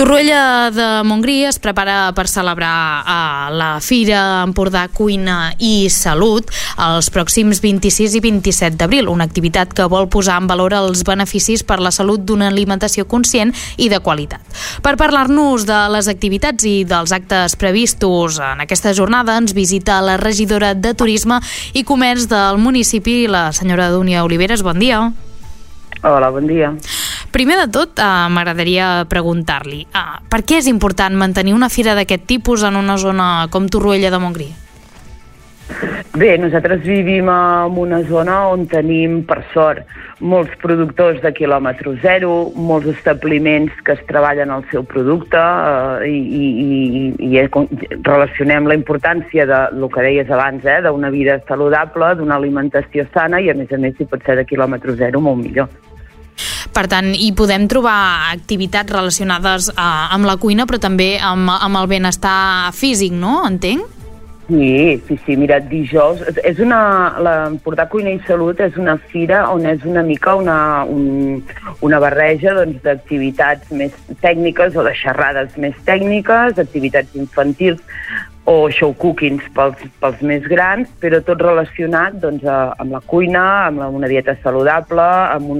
Torroella de Montgrí es prepara per celebrar la Fira Empordà Cuina i Salut els pròxims 26 i 27 d'abril, una activitat que vol posar en valor els beneficis per la salut d'una alimentació conscient i de qualitat. Per parlar-nos de les activitats i dels actes previstos en aquesta jornada ens visita la regidora de Turisme i Comerç del municipi, la senyora Dúnia Oliveres. Bon dia. Hola, bon dia. Primer de tot, m'agradaria preguntar-li per què és important mantenir una fira d'aquest tipus en una zona com Torroella de Montgrí? Bé, nosaltres vivim en una zona on tenim, per sort, molts productors de quilòmetre zero, molts establiments que es treballen el seu producte i relacionem la importància del que deies abans, d'una vida saludable, d'una alimentació sana i, a més, si pot ser de quilòmetre zero, molt millor. Per tant, hi podem trobar activitats relacionades amb la cuina, però també amb el benestar físic, no? Entenc? Sí, mira, dijous l'Empordà Cuina i Salut és una fira on és una mica una barreja d'activitats més tècniques o de xerrades més tècniques, activitats infantils o show cookings pels més grans, però tot relacionat amb la cuina, amb una dieta saludable, amb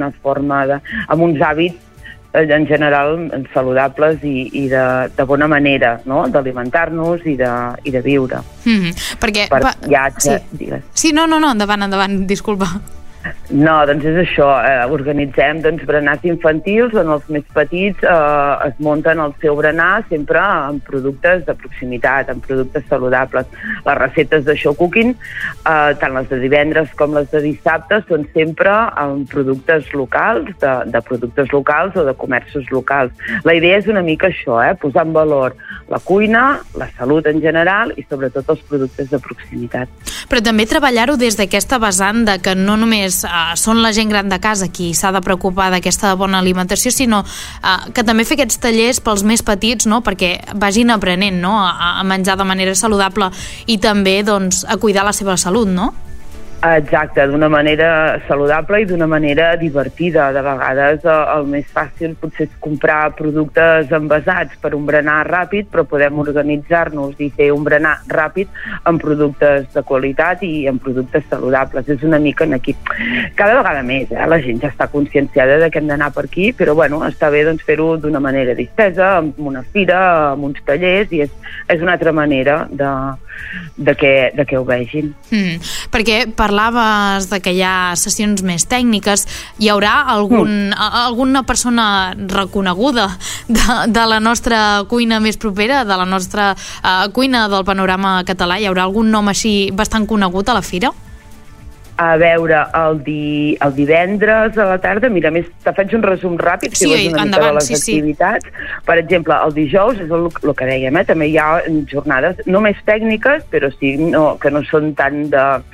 amb uns hàbits en general saludables i de bona manera, no?, d'alimentar-nos i de viure. Perquè... Digues. Sí, no, endavant, disculpa. No, doncs és això, organitzem berenars infantils on els més petits es munten el seu berenar sempre amb productes de proximitat, amb productes saludables. Les receptes de show cooking, tant les de divendres com les de dissabte, són sempre amb productes locals, de productes locals o de comerços locals. La idea és una mica això, posar en valor la cuina, la salut en general i sobretot els productes de proximitat. Però també treballar-ho des d'aquesta vessant de que no només són la gent gran de casa qui s'ha de preocupar d'aquesta bona alimentació, sinó que també fer aquests tallers pels més petits, no?, perquè vagin aprenent, no?, a menjar de manera saludable i també a cuidar la seva salut, no? Exacte, d'una manera saludable i d'una manera divertida. De vegades el més fàcil potser és comprar productes envasats per un berenar ràpid, però podem organitzar-nos i fer un berenar ràpid amb productes de qualitat i amb productes saludables. És una mica en equip. Cada vegada més, la gent ja està conscienciada de que hem d'anar per aquí, però està bé fer-ho d'una manera distesa, amb una fira, amb uns tallers, i és una altra manera de que ho vegin. Perquè parlaves de que hi ha sessions més tècniques. Hi haurà alguna persona reconeguda de la nostra cuina més propera, de la nostra cuina del panorama català? Hi haurà algun nom així bastant conegut a la fira? A veure, el divendres a la tarda, mira, te faig un resum ràpid, si vols una mica de les activitats. Per exemple, el dijous és el que dèiem, també hi ha jornades no més tècniques, però sí que no són tant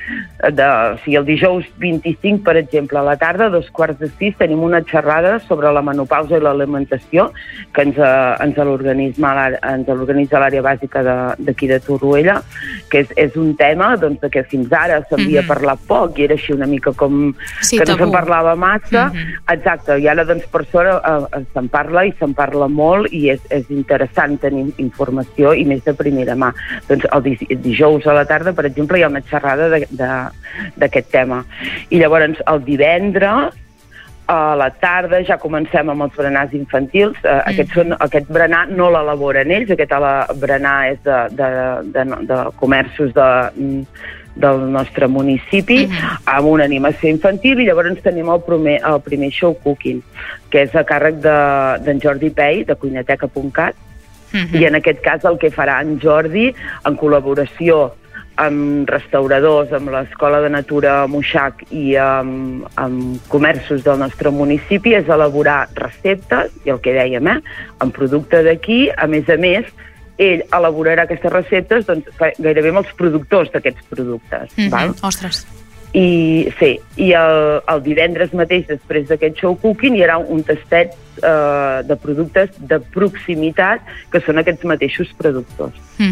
el dijous 25, per exemple, a la tarda, a 5:15, tenim una xerrada sobre la menopausa i l'alimentació que ens l'organitza l'àrea bàsica d'aquí de Torroella, que és un tema de que fins ara s'havia parlat poc i era així una mica com que no se'n parlava massa. Exacte, i ara per sort se'n parla i se'n parla molt i és interessant tenir informació i més de primera mà. Doncs el dijous a la tarda, per exemple, hi ha una xerrada d'aquest tema. I llavors el divendres a la tarda ja comencem amb els berenars infantils. Aquest berenar no l'elaboren ells, aquest berenar és de comerços del nostre municipi, amb una animació infantil, i llavors tenim el primer show cooking, que és a càrrec d'en Jordi Pei, de cuinateca.cat, i en aquest cas el que farà en Jordi, en col·laboració amb restauradors, amb l'Escola de Natura Moixac i amb comerços del nostre municipi, és elaborar receptes, i el que dèiem, amb producte d'aquí. A més, ell elaborarà aquestes receptes gairebé amb els productors d'aquests productes. Ostres! I el divendres mateix, després d'aquest show cooking, hi haurà un tastet de productes de proximitat que són aquests mateixos productors.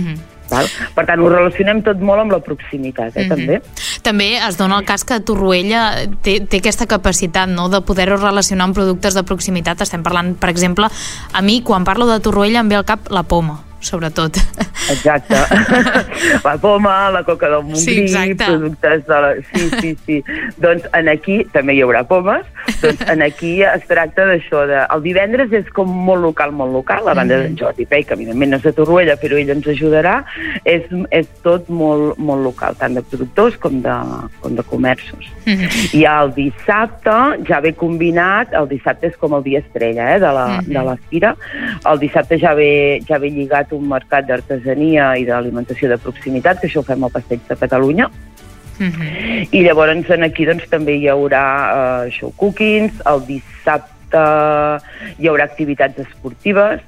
Val? Per tant, ho relacionem tot molt amb la proximitat, també. També es dona el cas que Torroella té aquesta capacitat, no?, de poder-ho relacionar amb productes de proximitat. Estem parlant, per exemple, a mi, quan parlo de Torroella, em ve al cap la poma, sobretot. Exacte. La poma, la coca del Montgrí, productes de la... Sí. Doncs aquí també hi haurà pomes. Doncs aquí es tracta d'això. El divendres és com molt local, la banda d'en Jordi Pei, que evidentment no és de Torroella, però ell ens ajudarà. És tot molt, molt local, tant de productors com de comerços. I el dissabte ja ve combinat, el dissabte és com el dia estrella de la fira. El dissabte ja ve lligat un mercat d'artesania i d'alimentació de proximitat, que això ho fem al Passeig de Catalunya. I llavors aquí també hi haurà show cookings. El dissabte hi haurà activitats esportives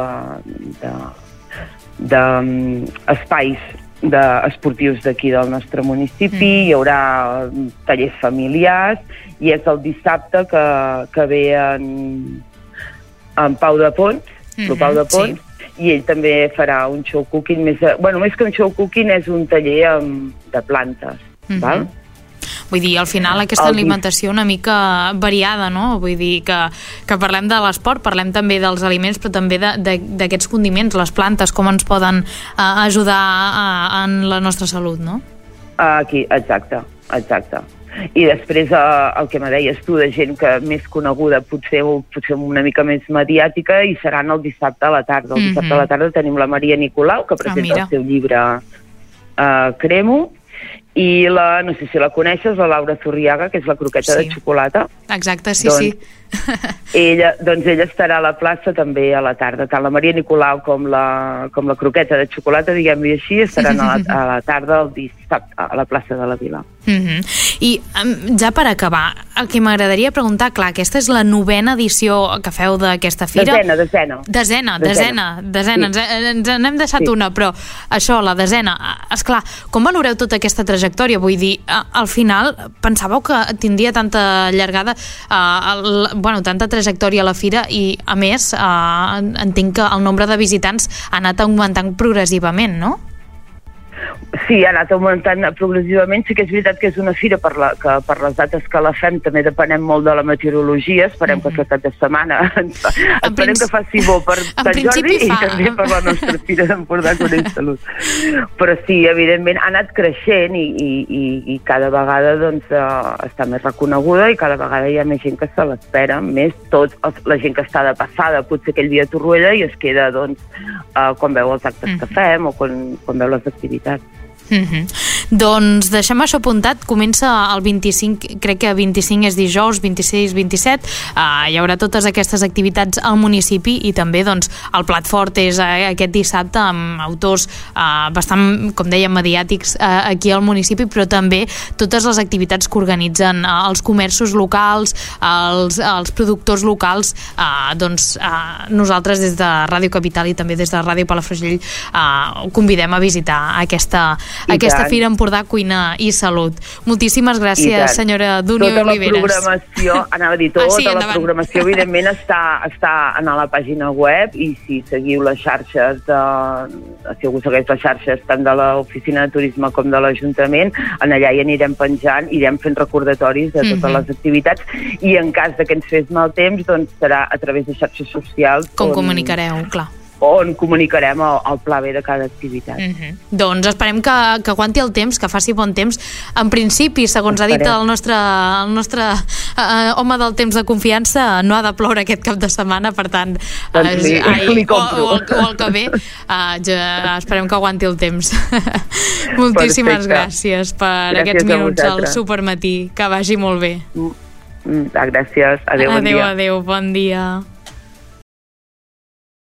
d'espais esportius d'aquí del nostre municipi. Hi haurà tallers familiars i és el dissabte que ve en Pau de Pons, Pau de Pons, i ell també farà un show cooking més que un show cooking, és un taller de plantes. Val? Vull dir, al final aquesta alimentació una mica variada, no? Vull dir que parlem de l'esport, parlem també dels aliments, però també d'aquests condiments, les plantes, com ens poden ajudar en la nostra salut, no? Aquí, exacte. I després el que me deies tu, de gent que més coneguda, potser una mica més mediàtica, i seran el dissabte a la tarda. El dissabte a la tarda tenim la Maria Nicolau, que presenta el seu llibre Cremo, i no sé si la coneixes, la Laura Zurriaga, que és la croqueta de xocolata. Exacte, sí. Ella estarà a la plaça també a la tarda. Tant la Maria Nicolau com la croqueta de xocolata, diguem-li així, estaran a la tarda el dissabte a la plaça de la Vila. I ja per acabar, el que m'agradaria preguntar, clar, aquesta és la 9ª edició que feu d'aquesta fira. Desena. Ens n'hem deixat una, però això, la desena. Esclar, com valoreu tota aquesta trajectòria? Vull dir, al final, pensàveu que tindria tanta llargada, tanta trajectòria a la fira, i a més entenc que el nombre de visitants ha anat augmentant progressivament, no? Sí, ha anat augmentant progressivament. Sí que és veritat que és una fira que per les dates que la fem també depenem molt de la meteorologia. Esperem que aquest cap de setmana esperem que faci bo per Sant Jordi i també per la nostra fira d'Empordà Coneix Salut. Però sí, evidentment ha anat creixent i cada vegada està més reconeguda, i cada vegada hi ha més gent que se l'espera, més la gent que està de passada potser aquell dia a Torroella i es queda quan veu els actes que fem o quan veu les activitats. Doncs deixem això apuntat. Comença el 25, crec que 25 és dijous, 26, 27, hi haurà totes aquestes activitats al municipi, i també el plat fort és aquest dissabte amb autors bastant, com dèiem, mediàtics aquí al municipi, però també totes les activitats que organitzen els comerços locals, els productors locals. Nosaltres des de Ràdio Capital i també des de Ràdio Palafrugell convidem a visitar aquesta fira Empordà Cuina i Salut. Moltíssimes gràcies, senyora Dúnia Oliveres. Tota la programació evidentment està a la pàgina web, i si seguiu les xarxes si algú segueix les xarxes tant de l'Oficina de Turisme com de l'Ajuntament, allà hi anirem penjant, irem fent recordatoris de totes les activitats, i en cas que ens fes mal temps serà a través de xarxes socials com comunicareu, clar, on comunicarem el pla B de cada activitat. Doncs esperem que aguanti el temps, que faci bon temps. En principi, segons ha dit el nostre home del temps de confiança, no ha de ploure aquest cap de setmana, per tant, o el que ve, esperem que aguanti el temps. Moltíssimes gràcies per aquests minuts al Supermatí. Que vagi molt bé. Gràcies. Adéu, bon dia. Adéu, bon dia.